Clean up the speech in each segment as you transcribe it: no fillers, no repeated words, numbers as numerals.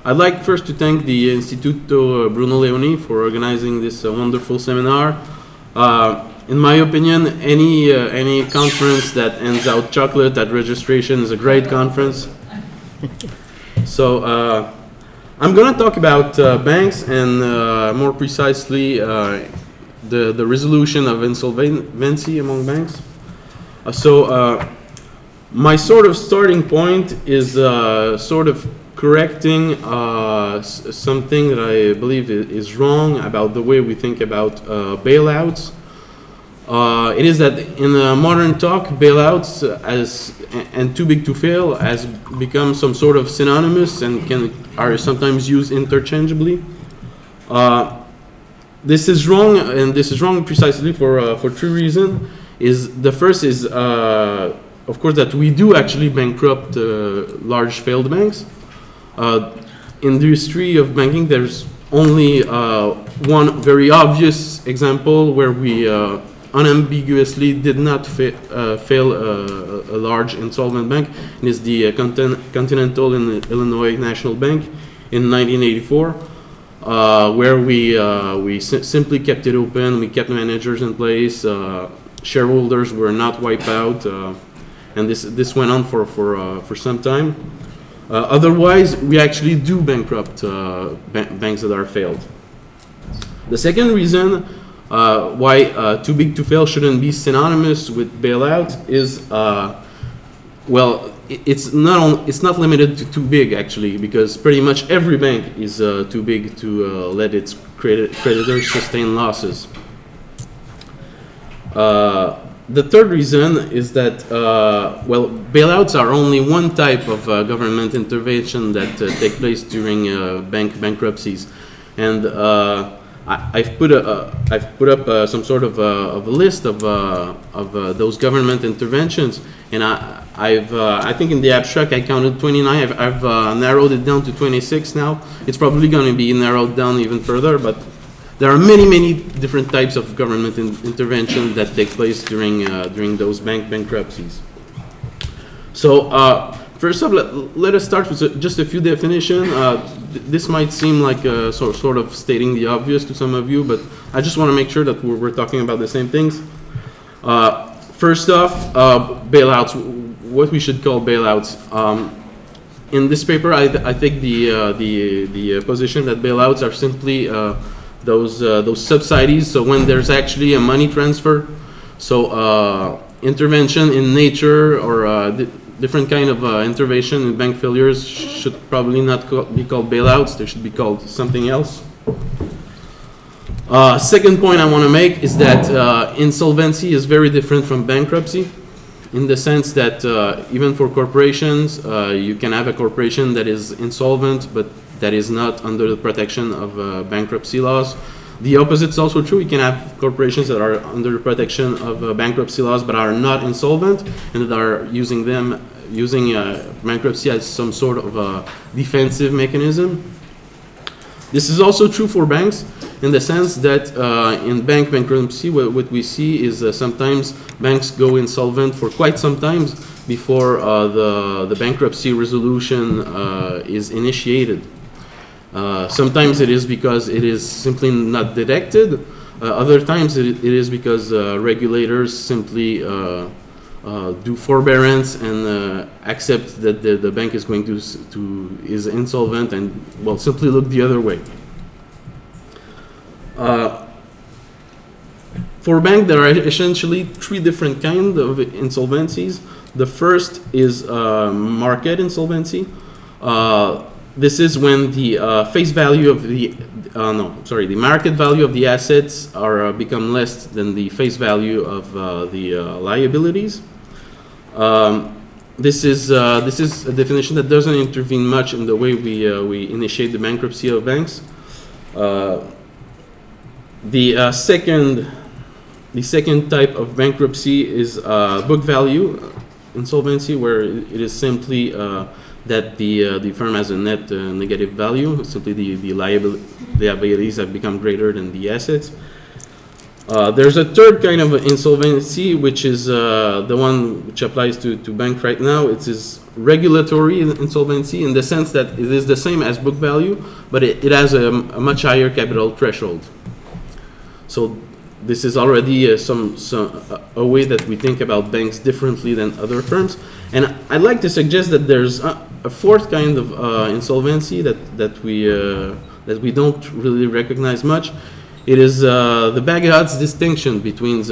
I'd like first to thank the Instituto Bruno Leoni for organizing this wonderful seminar. In my opinion, any conference that ends out chocolate at registration is a great conference. So I'm going to talk about banks and more precisely the resolution of insolvency among banks. My sort of starting point is sort of correcting something that I believe is wrong about the way we think about bailouts. It is that in modern talk, bailouts and too big to fail has become some sort of synonymous and are sometimes used interchangeably. This is wrong, and this is wrong precisely for two reasons. The first is, of course, that we do actually bankrupt large failed banks. In the history of banking, there's only one very obvious example where we unambiguously did not fail a large insolvent bank, and it's the Continental Illinois National Bank in 1984, where we simply kept it open. We kept managers in place. Shareholders were not wiped out, and this went on for some time. Otherwise, we actually do bankrupt banks that are failed. The second reason why too big to fail shouldn't be synonymous with bailout is, it's not limited to too big actually, because pretty much every bank is too big to let its creditors sustain losses. The third reason is that, bailouts are only one type of government intervention that take place during bank bankruptcies, and I've put up some sort of a list of those government interventions, and I think in the abstract I counted 29. I've narrowed it down to 26 now. It's probably going to be narrowed down even further, but there are many different types of government intervention that take place during those bank bankruptcies. So first off, let us start with just a few definitions. This might seem like sort of stating the obvious to some of you, but I just want to make sure that we're talking about the same things. First off, bailouts, what we should call bailouts. In this paper, I take the position that bailouts are simply those subsidies. So when there's actually a money transfer, so intervention in nature or different kind of intervention in bank failures should probably not be called bailouts. They should be called something else. Second point I want to make is that insolvency is very different from bankruptcy, in the sense that even for corporations, you can have a corporation that is insolvent but that is not under the protection of bankruptcy laws. The opposite is also true. You can have corporations that are under the protection of bankruptcy laws but are not insolvent, and that are using bankruptcy as some sort of a defensive mechanism. This is also true for banks, in the sense that in bank bankruptcy, what we see is sometimes banks go insolvent for quite some time before the bankruptcy resolution is initiated. Sometimes it is because it is simply not detected. Other times it is because regulators simply do forbearance and accept that the bank is going is insolvent and simply look the other way. For banks, there are essentially three different kinds of insolvencies. The first is market insolvency. This is when the face value of the market value of the assets are become less than the face value of the liabilities. This is a definition that doesn't intervene much in the way we initiate the bankruptcy of banks. The second type of bankruptcy is book value insolvency, where it is simply that the firm has a net negative value. Simply the liabilities have become greater than the assets. There's a third kind of insolvency, which is the one which applies to bank right now. It is regulatory insolvency in the sense that it is the same as book value, but it has a much higher capital threshold. So this is already a way that we think about banks differently than other firms. And I'd like to suggest that there's a fourth kind of insolvency that we don't really recognize much. It is the Bagehot's distinction between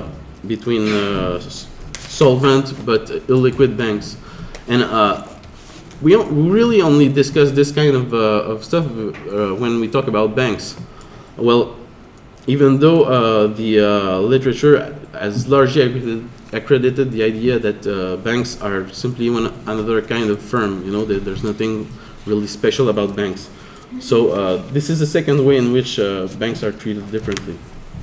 solvent but illiquid banks, and we really only discuss this kind of stuff when we talk about banks. Well, even though the literature has largely accredited the idea that banks are simply another kind of firm, there's nothing really special about banks. So this is the second way in which banks are treated differently.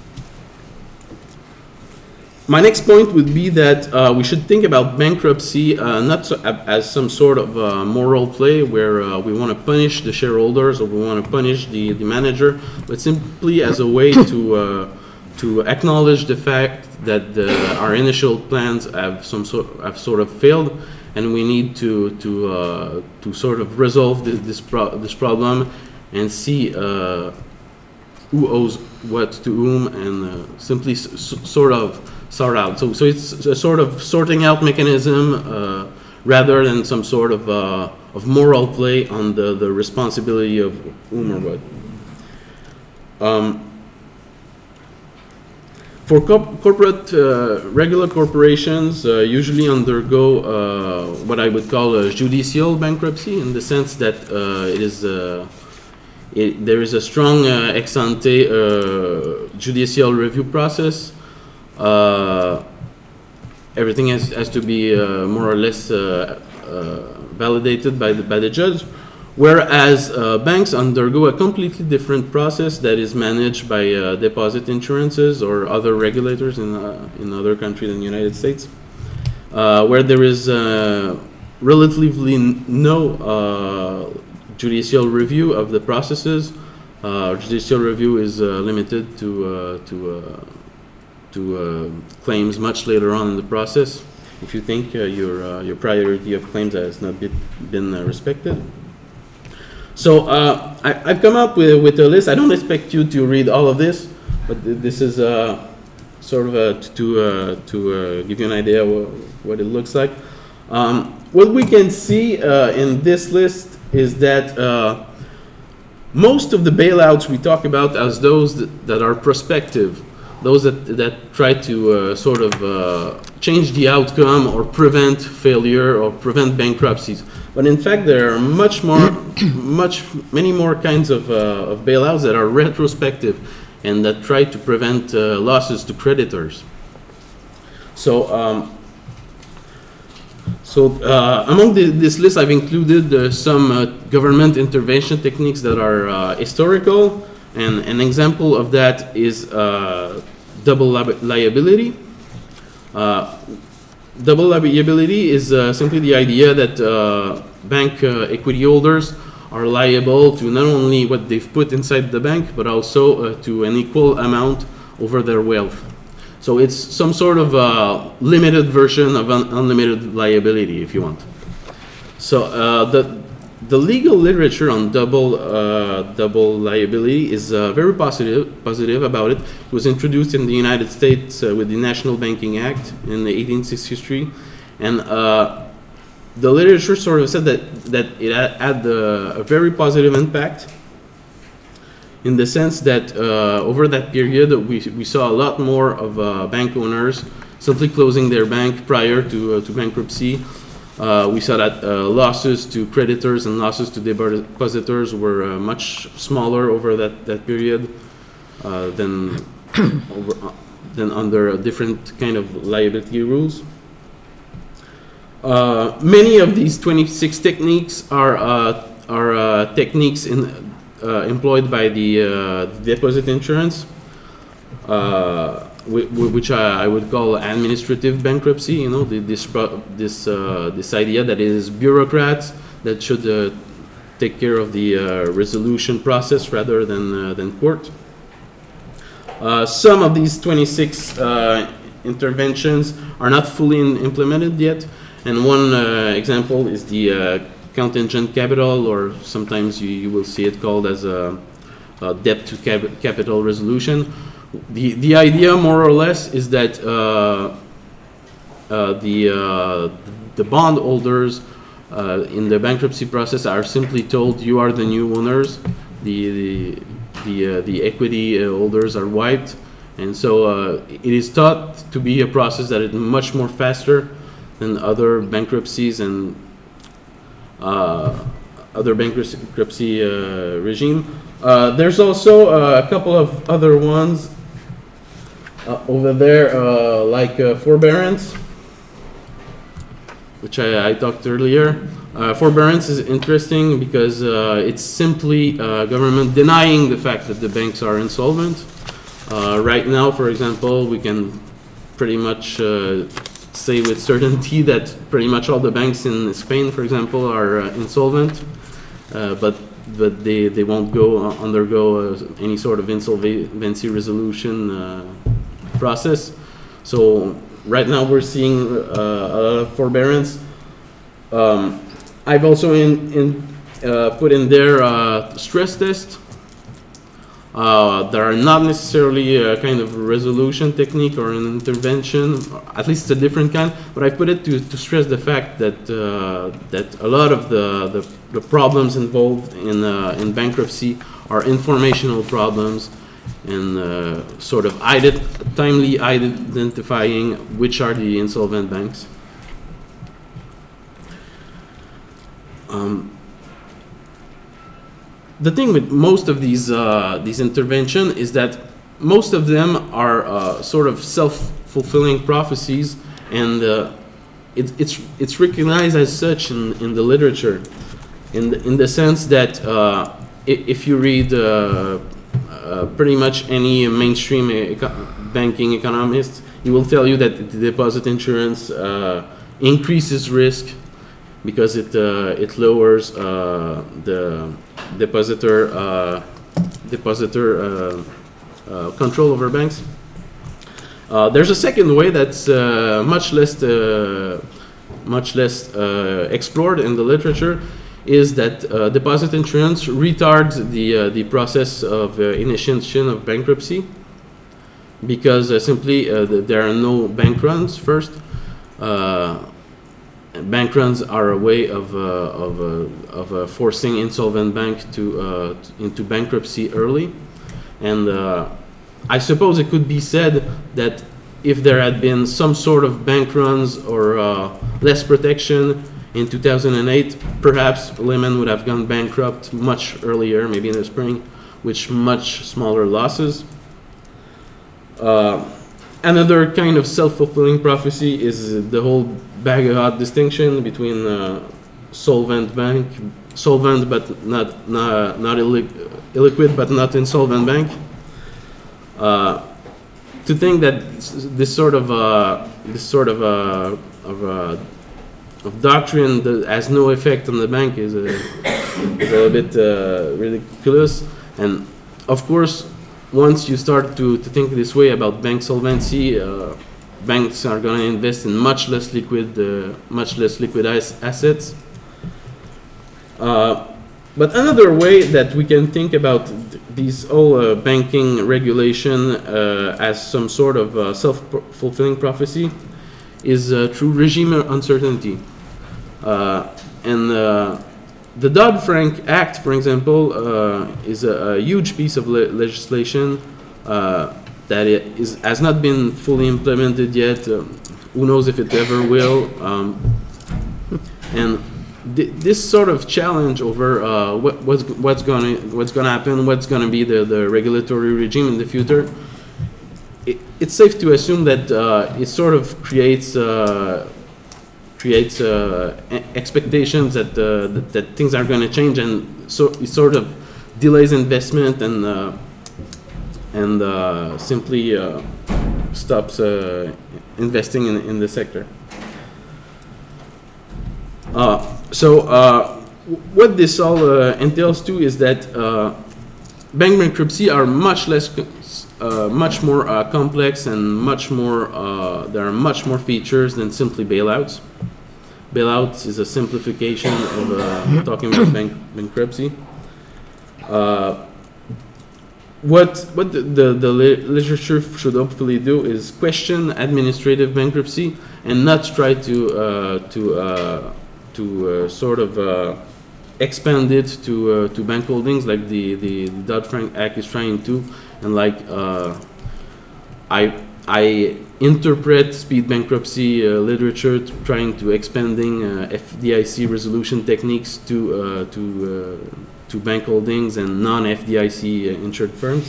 My next point would be that we should think about bankruptcy not as some sort of moral play where we want to punish the shareholders or we want to punish the manager, but simply as a way to acknowledge the fact that our initial plans have sort of failed, and we need to sort of resolve this problem and see who owes what to whom, and simply sort out. So it's a sort of sorting out mechanism rather than some sort of moral play on the responsibility of whom or what. For corporate, regular corporations usually undergo what I would call a judicial bankruptcy, in the sense that there is a strong ex ante judicial review process. Everything has to be more or less validated by the judge. Whereas banks undergo a completely different process that is managed by deposit insurances or other regulators in other countries than the United States, where there is relatively no judicial review of the processes. Judicial review is limited to claims much later on in the process, if you think your priority of claims has not been respected. So I've come up with a list. I don't expect you to read all of this, but this is sort of to give you an idea what it looks like. What we can see in this list is that most of the bailouts we talk about as those that are prospective, those that try to sort of change the outcome or prevent failure or prevent bankruptcies. But in fact, there are many more kinds of bailouts that are retrospective and that try to prevent losses to creditors. So, among this list, I've included some government intervention techniques that are historical, and an example of that is double liability. Double liability is simply the idea that bank equity holders are liable to not only what they've put inside the bank, but also to an equal amount over their wealth. So it's some sort of limited version of unlimited liability, if you want. So the legal literature on double liability is very positive about it. It was introduced in the United States with the National Banking Act in 1863, and the literature sort of said that it had a very positive impact, in the sense that over that period we saw a lot more of bank owners simply closing their bank prior to bankruptcy. We saw that losses to creditors and losses to depositors were much smaller over that period than under a different kind of liability rules. Many of these 26 techniques are techniques employed by the deposit insurance, which I would call administrative bankruptcy. You know, this idea that it is bureaucrats that should take care of the resolution process rather than court. Some of these 26 interventions are not fully implemented yet, and one example is the contingent capital, or sometimes you will see it called as a debt to capital resolution. The idea, more or less, is that the bondholders in the bankruptcy process are simply told you are the new owners. The equity holders are wiped, and so it is thought to be a process that is much more faster than other bankruptcies and other bankruptcy regime. There's also a couple of other ones over there, like forbearance, which I talked earlier. Forbearance is interesting because it's simply government denying the fact that the banks are insolvent. Right now, for example, we can pretty much say with certainty that pretty much all the banks in Spain, for example, are insolvent, but they won't undergo any sort of insolvency resolution process. So right now we're seeing a lot of forbearance. I've also put in there stress tests. There are not necessarily a kind of resolution technique or an intervention, at least a different kind, but I put it to stress the fact that that a lot of the problems involved in bankruptcy are informational problems, and sort of timely identifying which are the insolvent banks. The thing with most of these interventions is that most of them are sort of self-fulfilling prophecies, and it's recognized as such in the literature, in the sense that if you read pretty much any mainstream banking economist, he will tell you that the deposit insurance increases risk because it lowers the depositor control over banks. There's a second way that's much less explored in the literature, is that deposit insurance retards the process of initiation of bankruptcy, because simply there are no bank runs first. Bank runs are a way of forcing insolvent bank into bankruptcy early, and I suppose it could be said that if there had been some sort of bank runs or less protection in 2008, perhaps Lehman would have gone bankrupt much earlier, maybe in the spring, with much smaller losses. Another kind of self-fulfilling prophecy is the whole Bagehot distinction between solvent but not illiquid but not insolvent bank. To think that this sort of doctrine that has no effect on the bank is a bit ridiculous. And of course, once you start to think this way about bank solvency, banks are going to invest in much less liquid assets. But another way that we can think about these whole banking regulation as some sort of self-fulfilling prophecy is through regime uncertainty. The Dodd-Frank Act, for example, is a huge piece of legislation that has not been fully implemented yet. Who knows if it ever will? And this sort of challenge over what's going to happen, what's going to be the regulatory regime in the future, it's safe to assume that it sort of creates expectations that things are going to change, and so it sort of delays investment and simply stops investing in the sector. What this all entails too is that bank bankruptcy are much less much more complex and much more. There are much more features than simply bailouts. Bailouts is a simplification of talking about bankruptcy. What the literature should hopefully do is question administrative bankruptcy and not try to sort of expand it to bank holdings like the Dodd-Frank Act is trying to, and like I interpret speed bankruptcy literature trying to expanding FDIC resolution techniques to bank holdings and non-FDIC insured firms.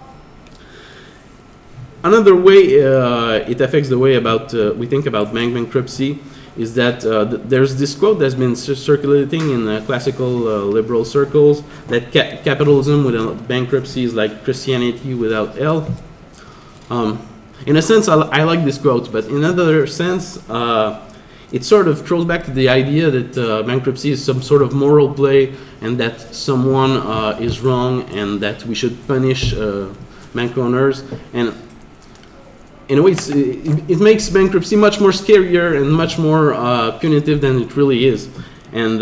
Another way it affects the way about we think about bank bankruptcy is that there's this quote that's been circulating in classical liberal circles that capitalism without bankruptcy is like Christianity without hell. In a sense, I like this quote, but in another sense, it sort of throws back to the idea that bankruptcy is some sort of moral play and that someone is wrong and that we should punish bank owners. And in a way, it makes bankruptcy much more scarier and much more punitive than it really is. And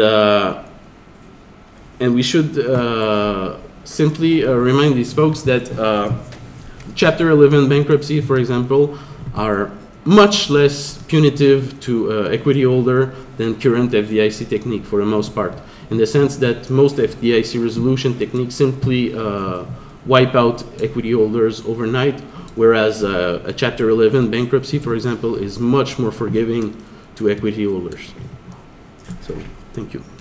we should simply remind these folks that Chapter 11 bankruptcy, for example, are much less punitive to equity holder than current FDIC technique for the most part, in the sense that most FDIC resolution techniques simply wipe out equity holders overnight, whereas a Chapter 11 bankruptcy, for example, is much more forgiving to equity holders. So, thank you.